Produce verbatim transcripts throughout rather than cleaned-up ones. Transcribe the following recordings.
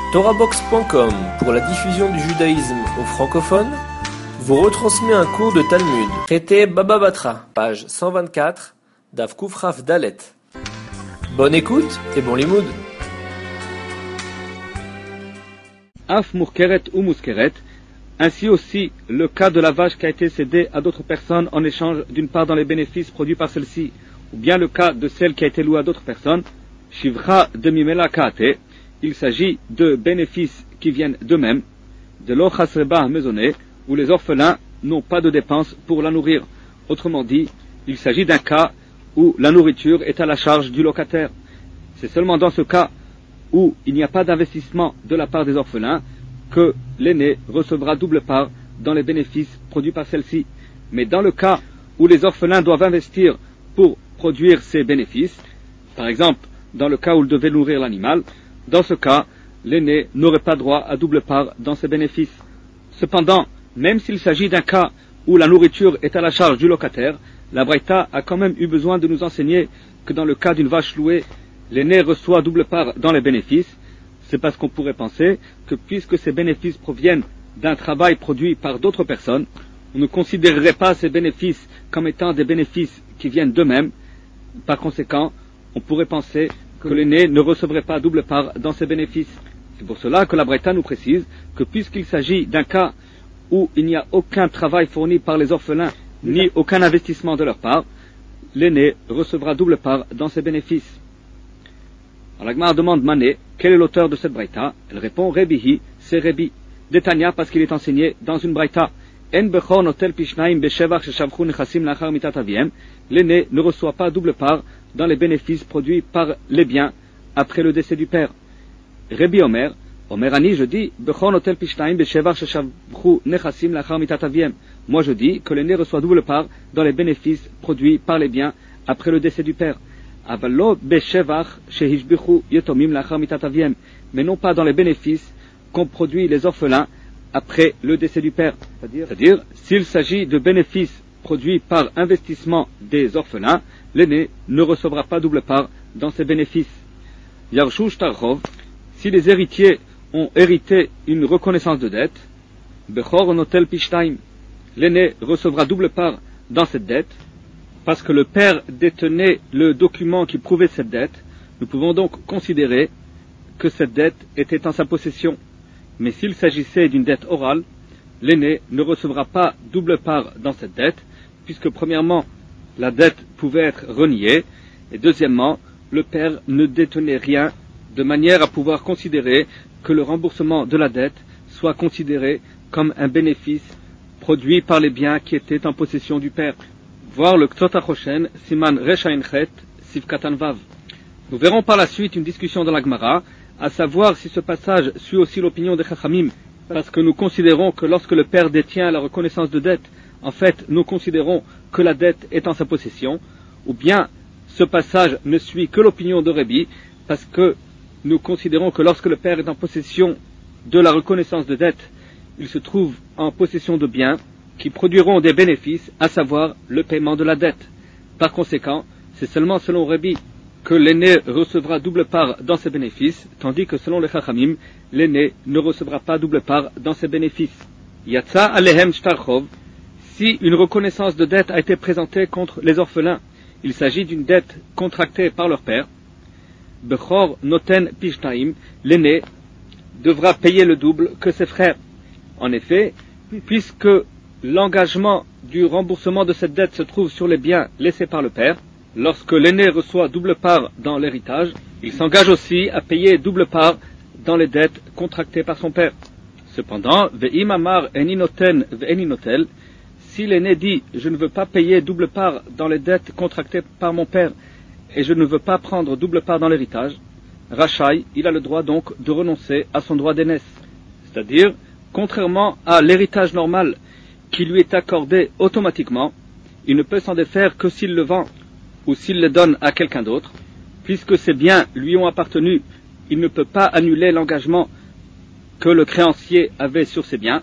Torahbox point com, pour la diffusion du judaïsme aux francophones, vous retransmet un cours de Talmud. Traité Baba Batra, page cent vingt-quatre, Daf Kufraf Dalet. Bonne écoute et bon limoud. Af Murkeret ou Muskeret, ainsi aussi le cas de la vache qui a été cédée à d'autres personnes en échange d'une part dans les bénéfices produits par celle-ci, ou bien le cas de celle qui a été louée à d'autres personnes, Shivcha de Mimela Kaate, il s'agit de bénéfices qui viennent d'eux-mêmes, de l'Ochasreba maisonné, où les orphelins n'ont pas de dépenses pour la nourrir. Autrement dit, il s'agit d'un cas où la nourriture est à la charge du locataire. C'est seulement dans ce cas où il n'y a pas d'investissement de la part des orphelins que l'aîné recevra double part dans les bénéfices produits par celle-ci. Mais dans le cas où les orphelins doivent investir pour produire ces bénéfices, par exemple dans le cas où ils devaient nourrir l'animal, dans ce cas, l'aîné n'aurait pas droit à double part dans ses bénéfices. Cependant, même s'il s'agit d'un cas où la nourriture est à la charge du locataire, la Braïta a quand même eu besoin de nous enseigner que dans le cas d'une vache louée, l'aîné reçoit double part dans les bénéfices. C'est parce qu'on pourrait penser que puisque ces bénéfices proviennent d'un travail produit par d'autres personnes, on ne considérerait pas ces bénéfices comme étant des bénéfices qui viennent d'eux-mêmes. Par conséquent, on pourrait penser que l'aîné ne recevrait pas double part dans ses bénéfices. C'est pour cela que la Braïta nous précise que puisqu'il s'agit d'un cas où il n'y a aucun travail fourni par les orphelins, ni aucun investissement de leur part, l'aîné recevra double part dans ses bénéfices. Alors la Gemara demande Mané, quel est l'auteur de cette Braïta? Elle répond Rebihi, c'est Rebi. Détania parce qu'il est enseigné dans une Braïta. En bechor notel pishnaim beshevach sheshavchu nechassim lachar mitat aviem. L'aîné ne reçoit pas double part dans les bénéfices produits par les biens après le décès du père. Rebi Omer, Omer Ani, je dis, bechor notel pishnaim beshevach sheshavchu nechassim lachar mitat aviem. Moi je dis que l'aîné reçoit double part dans les bénéfices produits par les biens après le décès du père. Avallo beshevach shehishbichu yetomim lachar mitat aviem. Mais non pas dans les bénéfices qu'ont produit les orphelins après le décès du père. C'est-à-dire, C'est-à-dire s'il s'agit de bénéfices produits par investissement des orphelins, l'aîné ne recevra pas double part dans ces bénéfices. Yarshu shtarchov, si les héritiers ont hérité une reconnaissance de dette, bechor notel pishtaim, l'aîné recevra double part dans cette dette, parce que le père détenait le document qui prouvait cette dette. Nous pouvons donc considérer que cette dette était en sa possession. Mais s'il s'agissait d'une dette orale, l'aîné ne recevra pas double part dans cette dette, puisque premièrement, la dette pouvait être reniée, et deuxièmement, le père ne détenait rien, de manière à pouvoir considérer que le remboursement de la dette soit considéré comme un bénéfice produit par les biens qui étaient en possession du père. Voir le Ktsot HaChoshen, Siman Resh Ayin Chet, Sivkatan Vav. Nous verrons par la suite une discussion dans la Gemara, à savoir si ce passage suit aussi l'opinion des Chachamim, parce que nous considérons que lorsque le père détient la reconnaissance de dette, en fait, nous considérons que la dette est en sa possession, ou bien ce passage ne suit que l'opinion de Rebi, parce que nous considérons que lorsque le père est en possession de la reconnaissance de dette, il se trouve en possession de biens qui produiront des bénéfices, à savoir le paiement de la dette. Par conséquent, c'est seulement selon Rebi que l'aîné recevra double part dans ses bénéfices, tandis que selon les Chachamim, l'aîné ne recevra pas double part dans ses bénéfices. Yatsa alehem shtarchov, si une reconnaissance de dette a été présentée contre les orphelins, il s'agit d'une dette contractée par leur père, bechor noten pishtaim, l'aîné devra payer le double que ses frères. En effet, puisque l'engagement du remboursement de cette dette se trouve sur les biens laissés par le père, lorsque l'aîné reçoit double part dans l'héritage, il s'engage aussi à payer double part dans les dettes contractées par son père. Cependant, ve'im amar eni noten ve'eni notel, si l'aîné dit « je ne veux pas payer double part dans les dettes contractées par mon père et je ne veux pas prendre double part dans l'héritage », Rachai, il a le droit donc de renoncer à son droit d'aînesse. C'est-à-dire, contrairement à l'héritage normal qui lui est accordé automatiquement, il ne peut s'en défaire que s'il le vend ou s'il le donne à quelqu'un d'autre. Puisque ces biens lui ont appartenu, il ne peut pas annuler l'engagement que le créancier avait sur ces biens.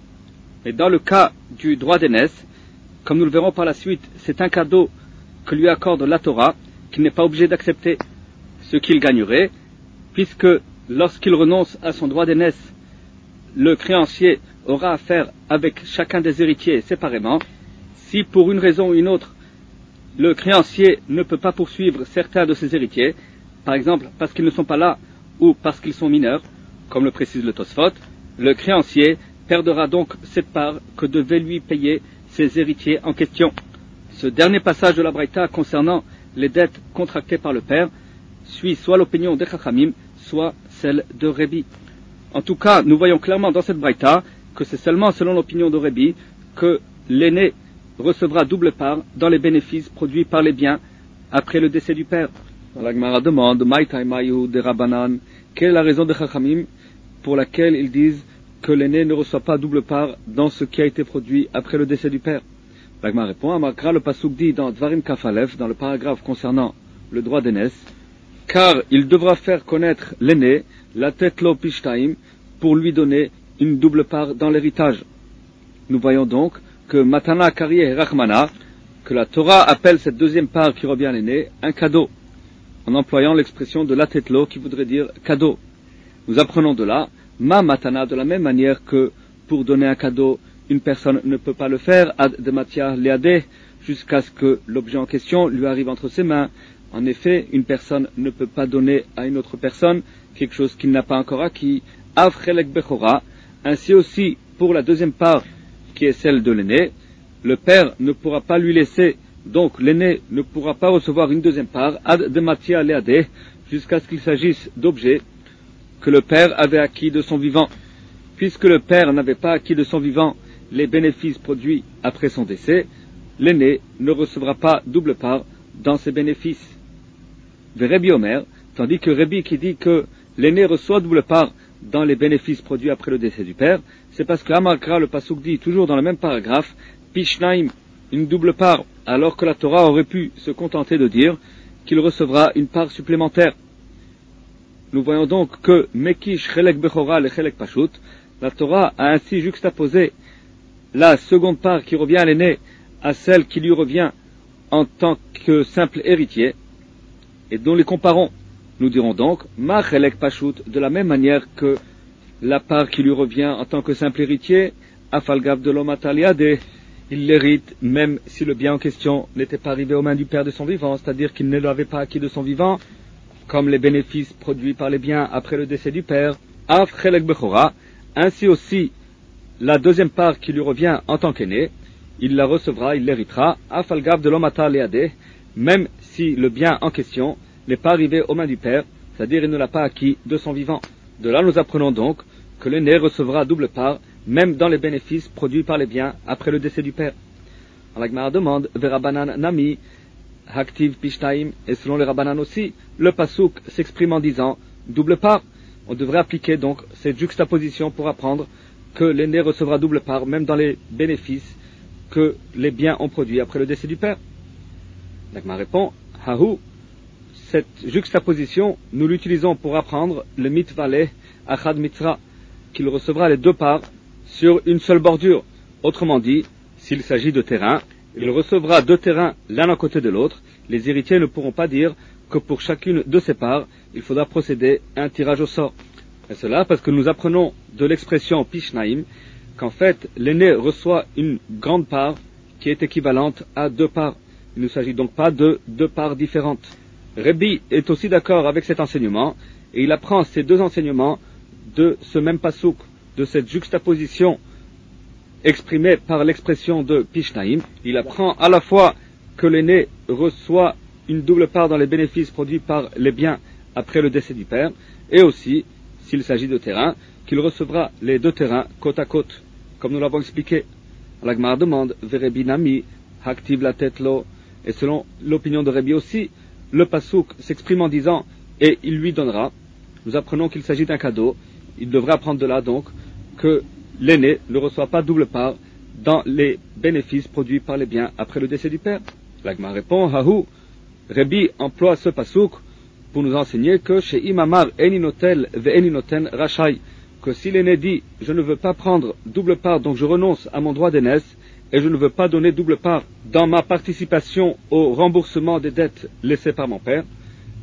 Mais dans le cas du droit d'aînesse, comme nous le verrons par la suite, c'est un cadeau que lui accorde la Torah, qu'il n'est pas obligé d'accepter. Ce qu'il gagnerait, puisque lorsqu'il renonce à son droit d'aînesse, le créancier aura à faire avec chacun des héritiers séparément. Si pour une raison ou une autre, le créancier ne peut pas poursuivre certains de ses héritiers, par exemple parce qu'ils ne sont pas là ou parce qu'ils sont mineurs, comme le précise le Tosfot, le créancier perdra donc cette part que devaient lui payer ses héritiers en question. Ce dernier passage de la Braïta concernant les dettes contractées par le père suit soit l'opinion des Chachamim, soit celle de Rebbi. En tout cas, nous voyons clairement dans cette Braïta que c'est seulement selon l'opinion de Rebbi que l'aîné recevra double part dans les bénéfices produits par les biens après le décès du père. La Gemara demande, quelle est la raison des Chachamim pour laquelle ils disent que l'aîné ne reçoit pas double part dans ce qui a été produit après le décès du père? La Gemara répond, Amakra, le pasuk dit dans Dvarim Kafalef, dans le paragraphe concernant le droit d'aînesse, car il devra faire connaître l'aîné, la tête lo pishtaim, pour lui donner une double part dans l'héritage. Nous voyons donc que Matana Kari et Rachmana, que la Torah appelle cette deuxième part qui revient à l'aîné, un cadeau, en employant l'expression de la tête lo qui voudrait dire cadeau. Nous apprenons de là, ma matana, de la même manière que pour donner un cadeau, une personne ne peut pas le faire ad de matière leadeh jusqu'à ce que l'objet en question lui arrive entre ses mains. En effet, une personne ne peut pas donner à une autre personne quelque chose qu'il n'a pas encore acquis. Av chelek bechora. Ainsi aussi, pour la deuxième part, qui est celle de l'aîné, le père ne pourra pas lui laisser, donc l'aîné ne pourra pas recevoir une deuxième part ad de matière leadeh jusqu'à ce qu'il s'agisse d'objets que le père avait acquis de son vivant. Puisque le père n'avait pas acquis de son vivant les bénéfices produits après son décès, l'aîné ne recevra pas double part dans ses bénéfices. De Rebbi Omer, tandis que Rebbi qui dit que l'aîné reçoit double part dans les bénéfices produits après le décès du père, c'est parce que Amarkra, le pasuk dit toujours dans le même paragraphe, Pishnaim, une double part, alors que la Torah aurait pu se contenter de dire qu'il recevra une part supplémentaire. Nous voyons donc que Mekish Chelek Bechora le Chelek Pashut, la Torah a ainsi juxtaposé la seconde part qui revient à l'aîné à celle qui lui revient en tant que simple héritier, et dont les comparons. Nous dirons donc Ma Chelek Pashut, de la même manière que la part qui lui revient en tant que simple héritier, Afalgav de l'Omataliade, il l'hérite même si le bien en question n'était pas arrivé aux mains du père de son vivant, c'est-à-dire qu'il ne l'avait pas acquis de son vivant, comme les bénéfices produits par les biens après le décès du père. Af Chelek Bechora, ainsi aussi la deuxième part qui lui revient en tant qu'aîné, il la recevra, il l'héritera, Afalgav de l'Omata Leade, même si le bien en question n'est pas arrivé aux mains du père, c'est-à-dire il ne l'a pas acquis de son vivant. De là nous apprenons donc que l'aîné recevra double part, même dans les bénéfices produits par les biens après le décès du père. La Gemara demande, Verabanan Nami, Haktiv Pishtaim, et selon les Rabbanan aussi, le pasuk s'exprime en disant double part. On devrait appliquer donc cette juxtaposition pour apprendre que l'aîné recevra double part, même dans les bénéfices que les biens ont produits après le décès du père. La Gemara répond, Hahu, cette juxtaposition, nous l'utilisons pour apprendre le mitvale achad mitra, qu'il recevra les deux parts sur une seule bordure. Autrement dit, s'il s'agit de terrain, il recevra deux terrains l'un à côté de l'autre. Les héritiers ne pourront pas dire que pour chacune de ces parts, il faudra procéder à un tirage au sort. Et cela parce que nous apprenons de l'expression Pishnaim qu'en fait, l'aîné reçoit une grande part qui est équivalente à deux parts. Il ne s'agit donc pas de deux parts différentes. Rebbi est aussi d'accord avec cet enseignement et il apprend ces deux enseignements de ce même pasuk, de cette juxtaposition exprimée par l'expression de Pishnaim. Il apprend à la fois que l'aîné reçoit une double part dans les bénéfices produits par les biens après le décès du père, et aussi, s'il s'agit de terrain, qu'il recevra les deux terrains côte à côte, comme nous l'avons expliqué. La Gemara demande, Verebi Nami, Haktiv la tête lo, et selon l'opinion de Rebbi aussi, le pasuk s'exprime en disant, et il lui donnera. Nous apprenons qu'il s'agit d'un cadeau. Il devrait apprendre de là donc que l'aîné ne reçoit pas double part dans les bénéfices produits par les biens après le décès du père. La Gemara répond, Hahu, Rebbi emploie ce pasuk pour nous enseigner que chez Imamar Eninotel ve Eninoten Rachai, que si l'aîné dit je ne veux pas prendre double part, donc je renonce à mon droit d'aînesse et je ne veux pas donner double part dans ma participation au remboursement des dettes laissées par mon père,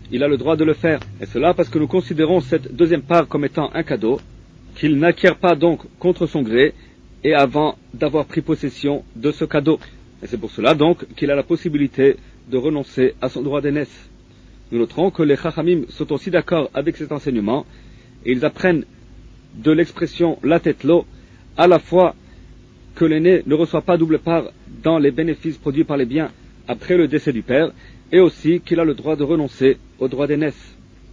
il a le droit de le faire. Et cela parce que nous considérons cette deuxième part comme étant un cadeau, qu'il n'acquiert pas donc contre son gré, et avant d'avoir pris possession de ce cadeau. Et c'est pour cela donc qu'il a la possibilité de renoncer à son droit d'aînesse. Nous noterons que les Chachamim sont aussi d'accord avec cet enseignement, et ils apprennent de l'expression la tête l'eau, à la fois que l'aîné ne reçoit pas double part dans les bénéfices produits par les biens après le décès du père, et aussi qu'il a le droit de renoncer au droit d'aînesse.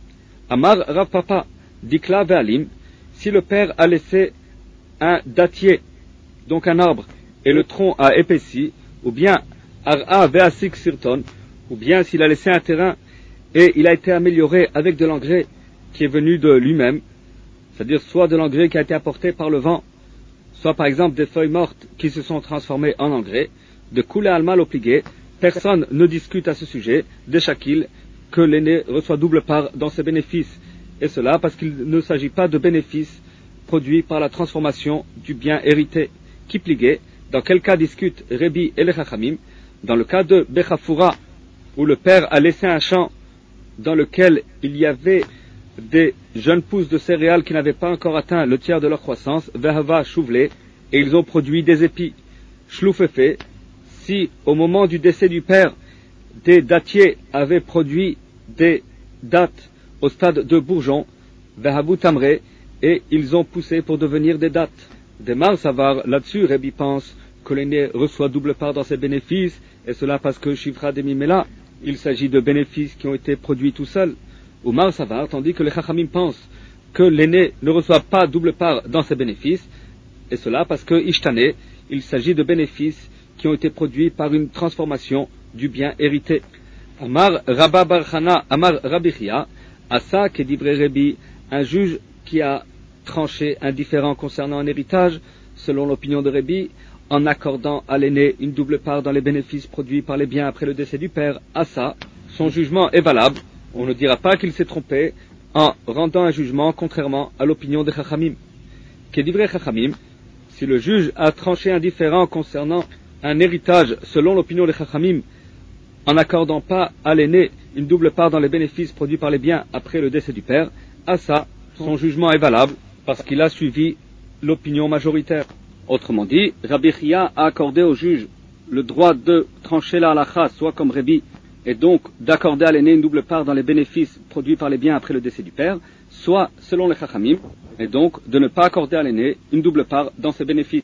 Amar Rav Papa, Dikla Ve'alim, si le père a laissé un dattier, donc un arbre, et le tronc a épaissi, ou bien Ar'a Ve'asik Sirton, ou bien s'il a laissé un terrain et il a été amélioré avec de l'engrais qui est venu de lui-même, c'est-à-dire soit de l'engrais qui a été apporté par le vent, soit par exemple des feuilles mortes qui se sont transformées en engrais, de Kula Alma l'obligé, personne ne discute à ce sujet, de Shakil, que l'aîné reçoit double part dans ses bénéfices, et cela parce qu'il ne s'agit pas de bénéfices produits par la transformation du bien hérité. Qui pliguait, dans quel cas discutent Rebi et les Chachamim, dans le cas de Bechafura, où le père a laissé un champ dans lequel il y avait des jeunes pousses de céréales qui n'avaient pas encore atteint le tiers de leur croissance, Vehava chouvelé, et ils ont produit des épis. Shloufefe, si au moment du décès du père, des dattiers avaient produit des dattes au stade de bourgeon, Vehabu tamre, et ils ont poussé pour devenir des dattes. Demar Savar, là-dessus, Rebi pense que l'aîné reçoit double part dans ses bénéfices, et cela parce que Shifra Demimela, il s'agit de bénéfices qui ont été produits tout seuls. Ou Mar Savar, tandis que les Chachamim pensent que l'aîné ne reçoit pas double part dans ses bénéfices, et cela parce que Ishtane, il s'agit de bénéfices qui ont été produits par une transformation du bien hérité. Amar Rabba Barchana, Amar Rabichia, Asa Kedivre Rebi, un juge qui a tranché un différend concernant un héritage, selon l'opinion de Rebi, en accordant à l'aîné une double part dans les bénéfices produits par les biens après le décès du père. Asa, son jugement est valable. On ne dira pas qu'il s'est trompé en rendant un jugement contrairement à l'opinion des Chachamim. Kedivre Chachamim, si le juge a tranché un différend concernant un héritage selon l'opinion des Chachamim, en n'accordant pas à l'aîné une double part dans les bénéfices produits par les biens après le décès du père, Asa, son jugement est valable parce qu'il a suivi l'opinion majoritaire. Autrement dit, Rabbi Chia a accordé au juge le droit de trancher la halakha, soit comme Rebi, et donc d'accorder à l'aîné une double part dans les bénéfices produits par les biens après le décès du père, soit selon les Chachamim, et donc de ne pas accorder à l'aîné une double part dans ses bénéfices.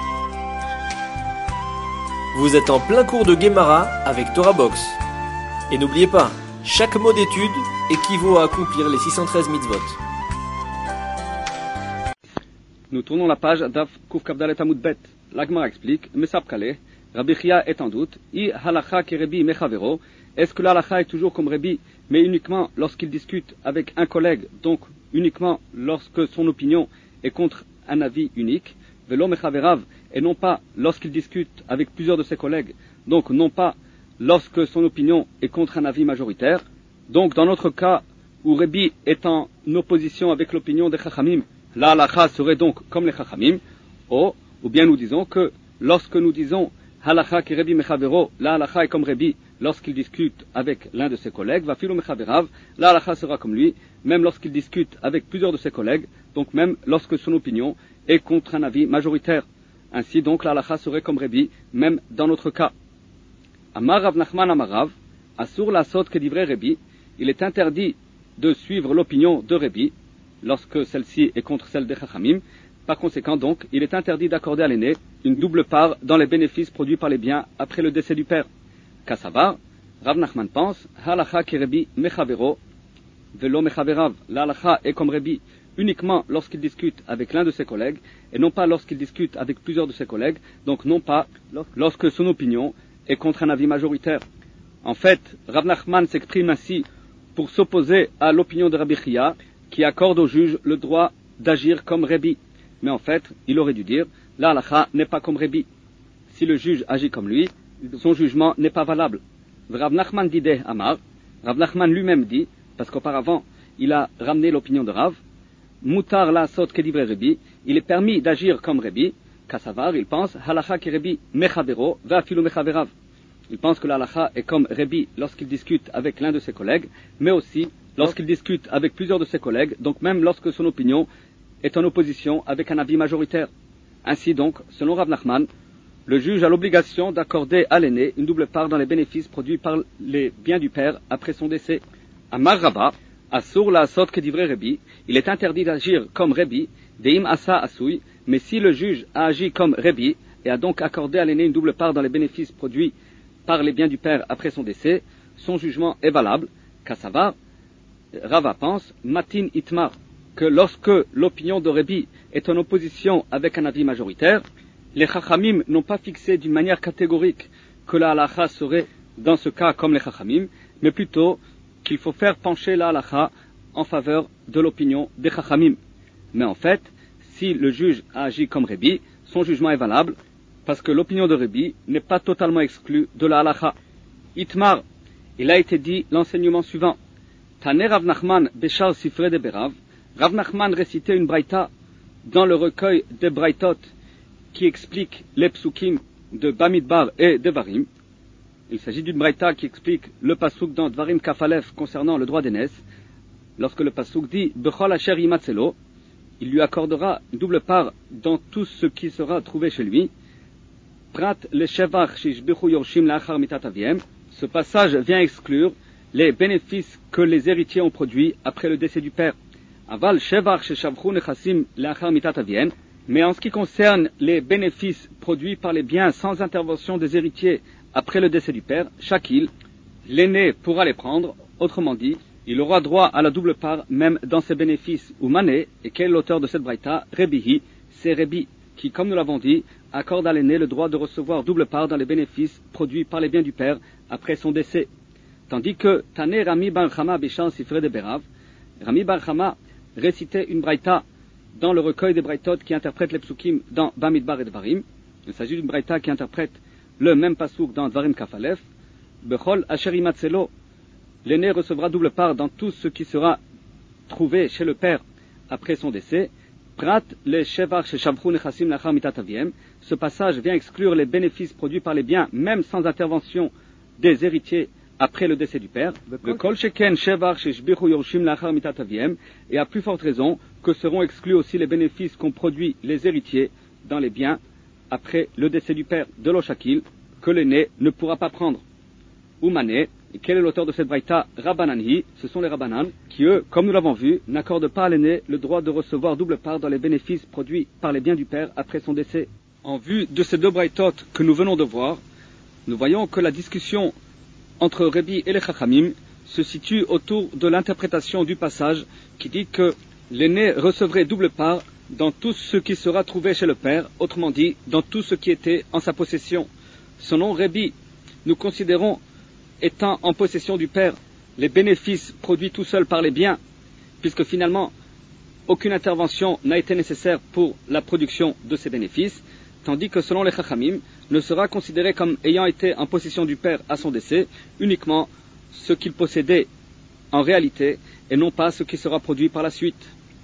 Vous êtes en plein cours de Gemara avec Torah Box. Et n'oubliez pas, chaque mot d'étude équivaut à accomplir les six cent treize mitzvot. Nous tournons la page d'Af Kuf Kavdalet Amud Bet. L'Agmara explique, Mesab Kaleh, Rabbi Chia est en doute, I halacha ki Rebi mechavero, est-ce que l'halacha est toujours comme Rebi, mais uniquement lorsqu'il discute avec un collègue, donc uniquement lorsque son opinion est contre un avis unique, velo mechaverav, et non pas lorsqu'il discute avec plusieurs de ses collègues, donc non pas lorsque son opinion est contre un avis majoritaire. Donc dans notre cas où Rebi est en opposition avec l'opinion des Chachamim, la halakha serait donc comme les Chachamim, ou, ou bien nous disons que lorsque nous disons halakha ki Rebi mechavero, la halakha est comme Rebi lorsqu'il discute avec l'un de ses collègues, va filo mechaverav, la halakha sera comme lui, même lorsqu'il discute avec plusieurs de ses collègues, donc même lorsque son opinion est contre un avis majoritaire. Ainsi donc la halakha serait comme Rebi, même dans notre cas. Amar Rav Nachman Amarav, Asur la sot kedivre Rebi, il est interdit de suivre l'opinion de Rebi, lorsque celle-ci est contre celle des Chachamim. Par conséquent donc, il est interdit d'accorder à l'aîné une double part dans les bénéfices produits par les biens après le décès du père. Kassavar, Rav Nachman pense, halacha ki Rebi mechavero, velo mechaverav, la halacha est comme Rebi uniquement lorsqu'il discute avec l'un de ses collègues, et non pas lorsqu'il discute avec plusieurs de ses collègues, donc non pas lorsque son opinion est contre un avis majoritaire. En fait, Rav Nachman s'exprime ainsi pour s'opposer à l'opinion de Rabbi Chia, qui accorde au juge le droit d'agir comme Rebi. Mais en fait, il aurait dû dire, la halakha n'est pas comme Rebi. Si le juge agit comme lui, son jugement n'est pas valable. Rav Nachman dideh Amar, Rav Nachman lui-même dit, parce qu'auparavant, il a ramené l'opinion de Rav, Mutar la sot kedivre Rebi, il est permis d'agir comme Rebi, Kassavar, il pense, halakha ki Rebi mechavero, va filu mechaverav. Il pense que la halakha est comme Rebbi lorsqu'il discute avec l'un de ses collègues, mais aussi lorsqu'il discute avec plusieurs de ses collègues, donc même lorsque son opinion est en opposition avec un avis majoritaire. Ainsi donc, selon Rav Nachman, le juge a l'obligation d'accorder à l'aîné une double part dans les bénéfices produits par les biens du père après son décès. Amar Rabba, Asur la asot que divrei Rebbi, il est interdit d'agir comme Rebbi, Deim asa asui, mais si le juge a agi comme Rebbi et a donc accordé à l'aîné une double part dans les bénéfices produits par les biens du père après son décès, son jugement est valable. Kassavar, Rava pense, Matin Itmar, que lorsque l'opinion de Rebbi est en opposition avec un avis majoritaire, les Chachamim n'ont pas fixé d'une manière catégorique que la halakha serait dans ce cas comme les Chachamim, mais plutôt qu'il faut faire pencher la halakha en faveur de l'opinion des Chachamim. Mais en fait, si le juge a agi comme Rebbi, son jugement est valable, parce que l'opinion de Rebbi n'est pas totalement exclue de la halakha. Itmar, il a été dit l'enseignement suivant. Taner Rav Nachman Beshar Sifre de Berav, Rav Nachman récitait une braïta dans le recueil des braïtot qui explique les psukim de Bamidbar et Devarim. Il s'agit d'une braïta qui explique le pasuk dans Dvarim Kafalef concernant le droit d'aînesse. Lorsque le pasuk dit Bechol Asher Yimatzelo, il lui accordera une double part dans tout ce qui sera trouvé chez lui. Prat le Shevach Shishbichu Yorshim Lachar Mitat Aviem. Ce passage vient exclure les bénéfices que les héritiers ont produits après le décès du père. Aval Shevach Sheshavchu Nechasim Lachar Mitat Aviem. Mais en ce qui concerne les bénéfices produits par les biens sans intervention des héritiers après le décès du père, Shakil, l'aîné pourra les prendre, autrement dit, il aura droit à la double part même dans ses bénéfices ou mané, et quel est l'auteur de cette braïta, Rebihi, c'est Rebbi, qui, comme nous l'avons dit, accorde à l'aîné le droit de recevoir double part dans les bénéfices produits par les biens du père après son décès. Tandis que Tané Rami Bar Chama Bishan Sifre de Berav, Rami Bar Chama récitait une braïta dans le recueil des braïtot qui interprète les psukim dans Bamidbar et Dvarim. Il s'agit d'une braïta qui interprète le même pasuk dans Dvarim Kafalef. Bechol Asher Yimatzelo, l'aîné recevra double part dans tout ce qui sera trouvé chez le père après son décès. Prat le Shevach Sheshavchu Nechasim Lachar Mitat Aviem. Ce passage vient exclure les bénéfices produits par les biens, même sans intervention des héritiers après le décès du père. Kol Sheken Shevach Sheshbichu Yorshim Lachar Mitat Aviem. Et à plus forte raison que seront exclus aussi les bénéfices qu'ont produits les héritiers dans les biens après le décès du père de l'Oshakil, que l'aîné ne pourra pas prendre. Oumané, et quel est l'auteur de cette braïta? Rabbananhi, ce sont les Rabbanan, qui eux, comme nous l'avons vu, n'accordent pas à l'aîné le droit de recevoir double part dans les bénéfices produits par les biens du père après son décès. En vue de ces deux braïtot que nous venons de voir, nous voyons que la discussion entre Rebbi et les Chachamim se situe autour de l'interprétation du passage qui dit que l'aîné recevrait double part dans tout ce qui sera trouvé chez le père, autrement dit, dans tout ce qui était en sa possession. Selon Rebbi, nous considérons étant en possession du père les bénéfices produits tout seuls par les biens, puisque finalement, aucune intervention n'a été nécessaire pour la production de ces bénéfices, tandis que selon les Chachamim, ne sera considéré comme ayant été en possession du père à son décès uniquement ce qu'il possédait en réalité et non pas ce qui sera produit par la suite.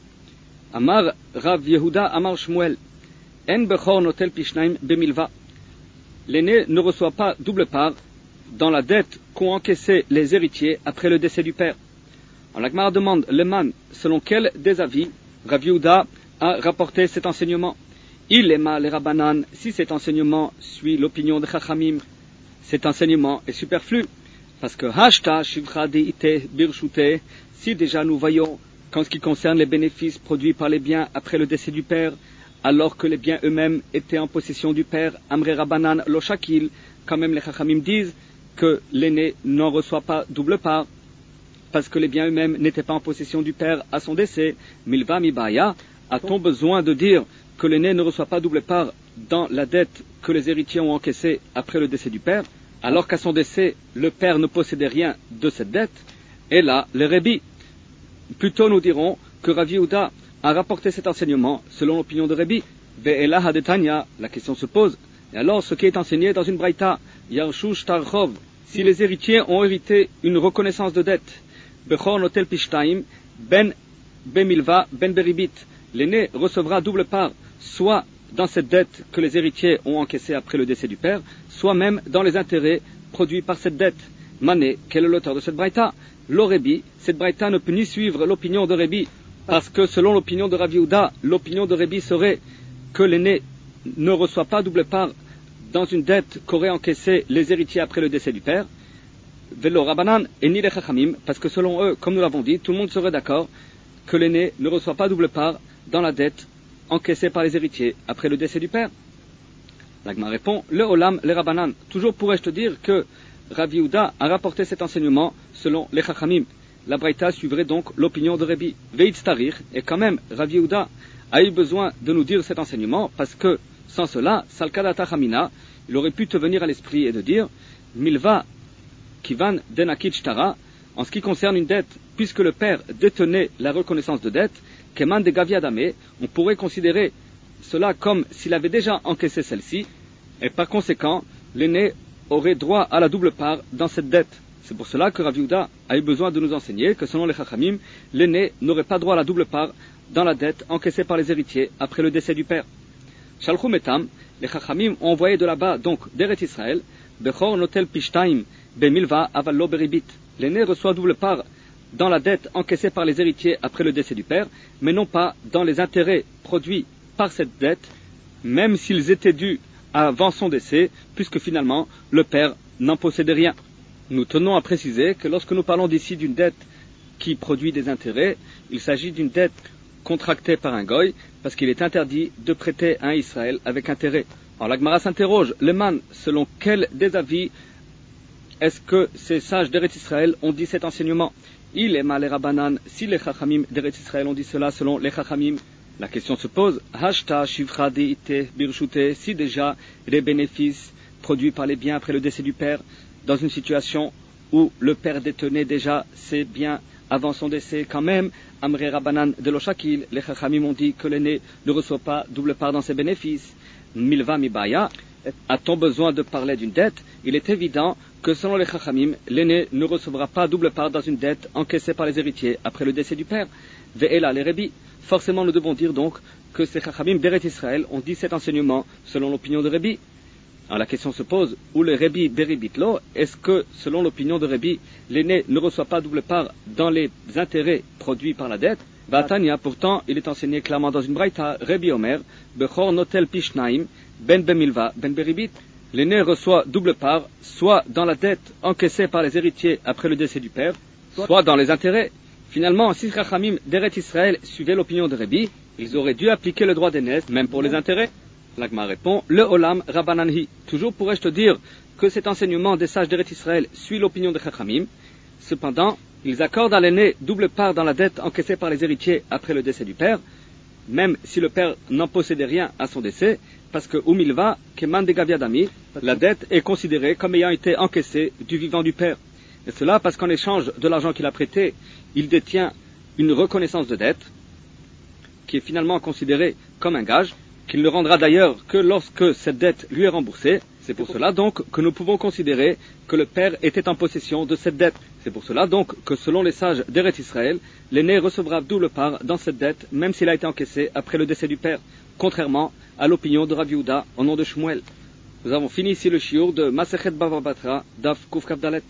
Amar Rav Yehuda Amar Shmuel, En Bechor Notel Pishnaim Bemilva. L'aîné ne reçoit pas double part dans la dette qu'ont encaissé les héritiers après le décès du père. En la Gemara demande le man selon quel des avis Rav Yehuda a rapporté cet enseignement. Il est mal les Rabbanan si cet enseignement suit l'opinion de Chachamim. Cet enseignement est superflu parce que Hashta Shivcha Deite Birshute, si déjà nous voyons qu'en ce qui concerne les bénéfices produits par les biens après le décès du père, alors que les biens eux-mêmes étaient en possession du père, Amre Rabbanan Lo Shakil, quand même les Chachamim disent que l'aîné n'en reçoit pas double part, parce que les biens eux-mêmes n'étaient pas en possession du père à son décès. Milva Mibaya, a-t-on besoin de dire que l'aîné ne reçoit pas double part dans la dette que les héritiers ont encaissée après le décès du père, alors qu'à son décès, le père ne possédait rien de cette dette? Et là, le Rebbi. Plutôt nous dirons que Rav Yehuda a rapporté cet enseignement selon l'opinion de Rebbi. Ve'ela hadetanya, la question se pose. Et alors, ce qui est enseigné dans une braïta, Yarshush Tarchov, si les héritiers ont hérité une reconnaissance de dette, Bechor Notel Pishtaim, Ben Bemilva, Ben Beribit, l'aîné recevra double part, soit dans cette dette que les héritiers ont encaissée après le décès du père, soit même dans les intérêts produits par cette dette. Mané, quel est l'auteur de cette braïta? Le Rébi, cette braïta ne peut ni suivre l'opinion de Rébi, parce que selon l'opinion de Rav Yehuda, l'opinion de Rébi serait que l'aîné ne reçoit pas double part dans une dette qu'auraient encaissé les héritiers après le décès du père. Velo Rabbanan et ni les Chachamim, parce que selon eux, comme nous l'avons dit, tout le monde serait d'accord que l'aîné ne reçoit pas double part dans la dette encaissée par les héritiers après le décès du père. L'Agma répond, le Olam, les Rabbanan. Toujours pourrais-je te dire que Rav Yehuda a rapporté cet enseignement selon les Chachamim. La Braïta suivrait donc l'opinion de Rébi. Veitz Tarir, et quand même, Rav Yehuda a eu besoin de nous dire cet enseignement, parce que sans cela, Salkadata Chamina, il aurait pu te venir à l'esprit et de dire, Milva Kivan Denakich Tara, en ce qui concerne une dette, puisque le père détenait la reconnaissance de dette, Keman de Gaviadame, on pourrait considérer cela comme s'il avait déjà encaissé celle-ci, et par conséquent, l'aîné aurait droit à la double part dans cette dette. C'est pour cela que Rav Yehuda a eu besoin de nous enseigner que selon les Chachamim, l'aîné n'aurait pas droit à la double part dans la dette encaissée par les héritiers après le décès du père. Shalchum etam, les Chachamim ont envoyé de là-bas, donc d'Eretz Israël, Bechor notel pishtaim, bemilva avallo beribit. L'aîné reçoit double part dans la dette encaissée par les héritiers après le décès du père, mais non pas dans les intérêts produits par cette dette, même s'ils étaient dus avant son décès, puisque finalement le père n'en possédait rien. Nous tenons à préciser que lorsque nous parlons d'ici d'une dette qui produit des intérêts, il s'agit d'une dette contractée par un goy, parce qu'il est interdit de prêter à un Israël avec intérêt. Alors la Gemara s'interroge, le man, selon quel des avis est-ce que ces sages d'Eretz Israël ont dit cet enseignement? Il est mal les Rabbanan, si les Chachamim d'Eretz Israël ont dit cela selon les Chachamim. La question se pose, Hashta shivcha deite birshute, si déjà les bénéfices produits par les biens après le décès du père, dans une situation où le père détenait déjà ses biens avant son décès, quand même, Amré Rabbanan de l'Oshakil, les Chachamim ont dit que l'aîné ne reçoit pas double part dans ses bénéfices. Milva mibaya, a-t-on besoin de parler d'une dette? Il est évident que selon les Chachamim, l'aîné ne recevra pas double part dans une dette encaissée par les héritiers après le décès du père. Ve'ela les Rébi. Forcément, nous devons dire donc que ces Chachamim d'Eretz Israël ont dit cet enseignement selon l'opinion de Rébi. Alors la question se pose, où le Rébi beribitlo, est-ce que, selon l'opinion de Rébi, l'aîné ne reçoit pas double part dans les intérêts produits par la dette? Vatania, pourtant, il est enseigné clairement dans une braïta, Rébi Omer, Bechor notel pishnaim, ben bemilva, ben beribit. L'aîné reçoit double part, soit dans la dette encaissée par les héritiers après le décès du père, soit dans les intérêts. Finalement, si Chachamim d'Eretz Israël suivaient l'opinion de Rébi, ils auraient dû appliquer le droit d'aînesse, même pour les intérêts. L'Agma répond, le Olam Rabbananhi. Toujours pourrais-je te dire que cet enseignement des sages d'Eretz Israël suit l'opinion de Chachamim. Cependant, ils accordent à l'aîné double part dans la dette encaissée par les héritiers après le décès du père, même si le père n'en possédait rien à son décès, parce que Umilva, Keman de Gaviadami, la dette est considérée comme ayant été encaissée du vivant du père. Et cela parce qu'en échange de l'argent qu'il a prêté, il détient une reconnaissance de dette, qui est finalement considérée comme un gage, qu'il ne rendra d'ailleurs que lorsque cette dette lui est remboursée. C'est pour cela donc que nous pouvons considérer que le père était en possession de cette dette. C'est pour cela donc que selon les sages d'Eretz Israël, l'aîné recevra double part dans cette dette, même s'il a été encaissé après le décès du père, contrairement à l'opinion de Rav Yehuda au nom de Shmuel. Nous avons fini ici le shiur de Masechet Bava Batra, Daf Kuf Kaf Dalet.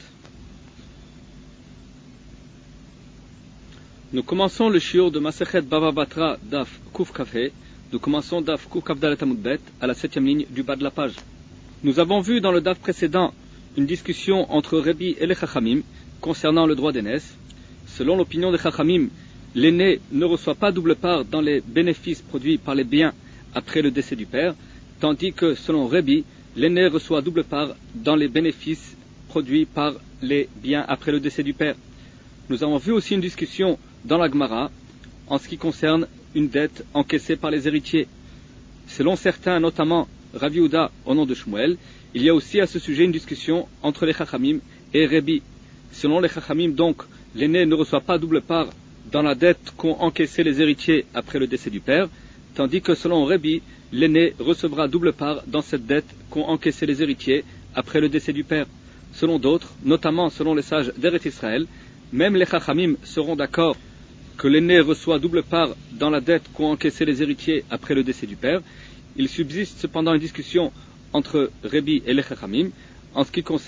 Nous commençons le shiur de Masechet Bava Batra, Daf Kuf Kafé. Nous commençons Daf Kuf Kaf Dalet Amud Bet à la septième ligne du bas de la page. Nous avons vu dans le Daf précédent une discussion entre Rébi et les Chachamim concernant le droit d'aînesse. Selon l'opinion des Chachamim, l'aîné ne reçoit pas double part dans les bénéfices produits par les biens après le décès du père, tandis que selon Rébi, l'aîné reçoit double part dans les bénéfices produits par les biens après le décès du père. Nous avons vu aussi une discussion dans la Gemara en ce qui concerne une dette encaissée par les héritiers. Selon certains, notamment Rav Yehuda au nom de Shmuel, il y a aussi à ce sujet une discussion entre les Chachamim et Rébi. Selon les Chachamim, donc, l'aîné ne reçoit pas double part dans la dette qu'ont encaissé les héritiers après le décès du père, tandis que selon Rébi, l'aîné recevra double part dans cette dette qu'ont encaissé les héritiers après le décès du père. Selon d'autres, notamment selon les sages d'Eretz Israël, même les Chachamim seront d'accord que l'aîné reçoit double part dans la dette qu'ont encaissé les héritiers après le décès du père. Il subsiste cependant une discussion entre Rébi et les Chachamim en ce qui concerne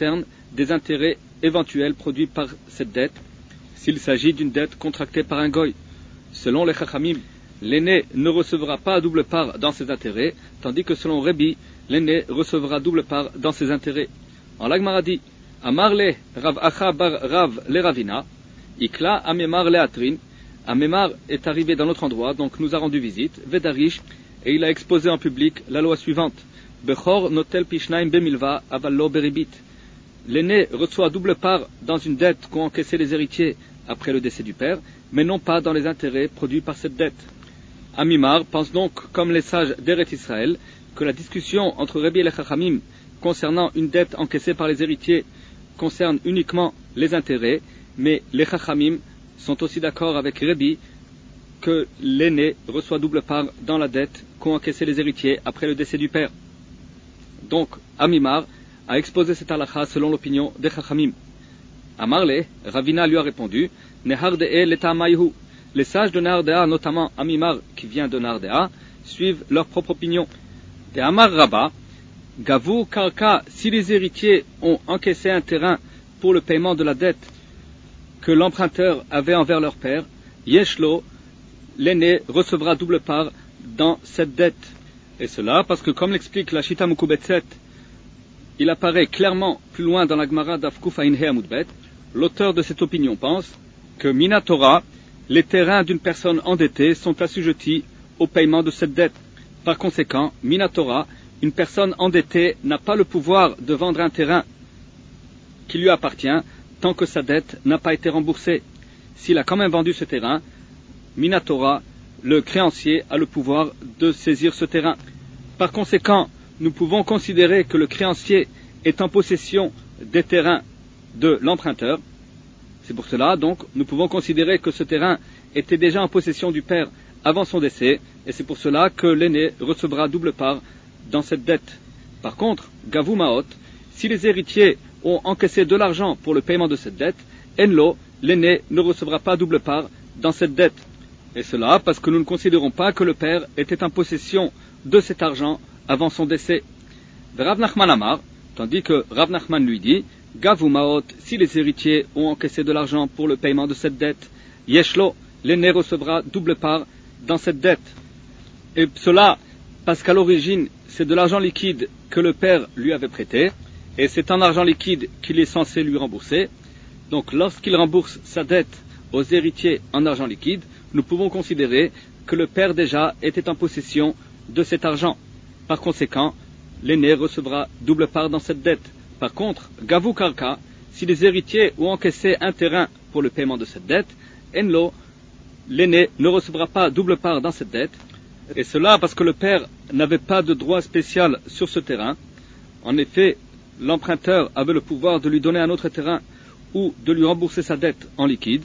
des intérêts éventuels produits par cette dette, s'il s'agit d'une dette contractée par un goy. Selon les Chachamim, l'aîné ne recevra pas double part dans ses intérêts, tandis que selon Rabbi, l'aîné recevra double part dans ses intérêts. En l'Agmara dit, Amar le Rav Acha bar Rav le Ravina, Ikla Amemar le Atrin, Amemar est arrivé dans notre endroit, donc nous a rendu visite, Vedarish, et il a exposé en public la loi suivante, Bechor notel pishnaim bemilva avallo beribit. L'aîné reçoit double part dans une dette qu'ont encaissé les héritiers après le décès du père, mais non pas dans les intérêts produits par cette dette. Amimar pense donc, comme les sages d'Eret Israël, que la discussion entre Rabbi et les Chachamim concernant une dette encaissée par les héritiers concerne uniquement les intérêts, mais les Chachamim sont aussi d'accord avec Rabbi que l'aîné reçoit double part dans la dette qu'ont encaissé les héritiers après le décès du père. Donc, Amimar a exposé cette halakha selon l'opinion des Chachamim. Amarle, Ravina lui a répondu, Nehardee l'etamayhu. Les sages de Nehardea, notamment Amimar qui vient de Nehardea, suivent leur propre opinion. De Amar Rabba, Gavu Karka, si les héritiers ont encaissé un terrain pour le paiement de la dette que l'emprunteur avait envers leur père, Yeshlo, l'aîné recevra double part dans cette dette. Et cela parce que, comme l'explique la Shita Mukubetset, il apparaît clairement plus loin dans la Gemara d'Afkuf Ainhe Amudbet, l'auteur de cette opinion pense que Minatora, les terrains d'une personne endettée sont assujettis au paiement de cette dette. Par conséquent, Minatora, une personne endettée n'a pas le pouvoir de vendre un terrain qui lui appartient tant que sa dette n'a pas été remboursée. S'il a quand même vendu ce terrain, Minatora, le créancier, a le pouvoir de saisir ce terrain. Par conséquent, nous pouvons considérer que le créancier est en possession des terrains de l'emprunteur. C'est pour cela, donc, nous pouvons considérer que ce terrain était déjà en possession du père avant son décès, et c'est pour cela que l'aîné recevra double part dans cette dette. Par contre, Gavu Maot, si les héritiers ont encaissé de l'argent pour le paiement de cette dette, Enlo, l'aîné ne recevra pas double part dans cette dette. Et cela parce que nous ne considérons pas que le père était en possession de cet argent avant son décès. Rav Nachman Amar, tandis que Rav Nachman lui dit, Gavu Maot, si les héritiers ont encaissé de l'argent pour le paiement de cette dette, Yeshlo, l'aîné recevra double part dans cette dette. Et cela parce qu'à l'origine, c'est de l'argent liquide que le père lui avait prêté, et c'est en argent liquide qu'il est censé lui rembourser. Donc lorsqu'il rembourse sa dette aux héritiers en argent liquide, nous pouvons considérer que le père déjà était en possession de cet argent. Par conséquent, l'aîné recevra double part dans cette dette. Par contre, Gavu Karka, si les héritiers ont encaissé un terrain pour le paiement de cette dette, Enlo, l'aîné ne recevra pas double part dans cette dette, et cela parce que le père n'avait pas de droit spécial sur ce terrain. En effet, l'emprunteur avait le pouvoir de lui donner un autre terrain ou de lui rembourser sa dette en liquide.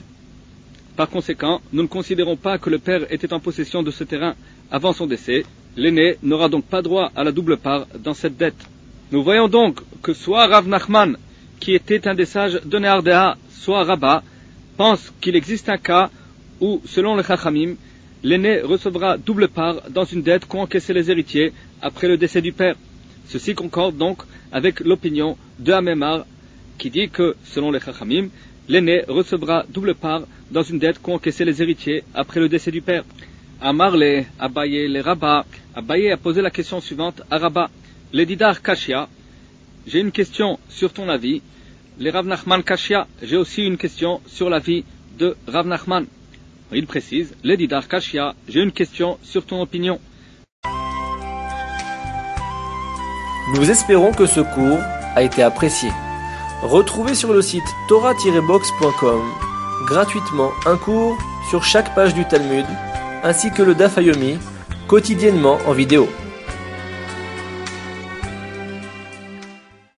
Par conséquent, nous ne considérons pas que le père était en possession de ce terrain avant son décès. L'aîné n'aura donc pas droit à la double part dans cette dette. Nous voyons donc que soit Rav Nachman, qui était un des sages de Nehardea, soit Rabba, pense qu'il existe un cas où, selon les Chachamim, l'aîné recevra double part dans une dette qu'ont encaissé les héritiers après le décès du père. Ceci concorde donc avec l'opinion de Amemar, qui dit que, selon les Chachamim, l'aîné recevra double part dans une dette qu'ont encaissé les héritiers après le décès du père. Amar le Abaye le Rabba, Abaye a posé la question suivante à Rabba. Le Didar Kashia, j'ai une question sur ton avis. Le Rav Nachman Kashia, j'ai aussi une question sur l'avis de Rav Nachman. Il précise, le Didar Kashia, j'ai une question sur ton opinion. Nous espérons que ce cours a été apprécié. Retrouvez sur le site torah tiret box point com gratuitement un cours sur chaque page du Talmud, ainsi que le Daf Yomi, quotidiennement en vidéo.